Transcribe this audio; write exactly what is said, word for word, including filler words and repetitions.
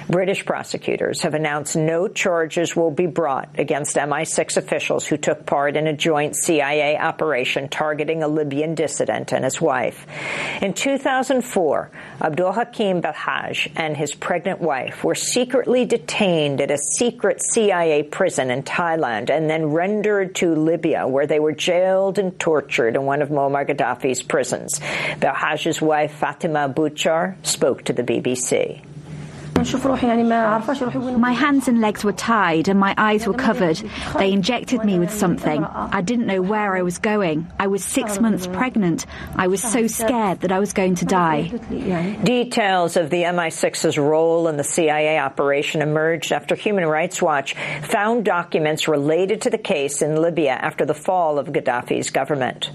British prosecutors have announced no charges will be brought against M I six officials who took part in a joint C I A operation targeting a Libyan dissident and his wife. In two thousand four, Abdul Hakim Belhaj and his pregnant wife were secretly detained at a secret C I A prison in Thailand and then rendered to Libya, where they were jailed and tortured in one of Muammar Gaddafi's prisons. Belhaj's wife, Fatima Bouchar, spoke to the B B C. My hands and legs were tied and my eyes were covered. They injected me with something. I didn't know where I was going. I was six months pregnant. I was so scared that I was going to die. Details of the M I six's role in the C I A operation emerged after Human Rights Watch found documents related to the case in Libya after the fall of Gaddafi's government.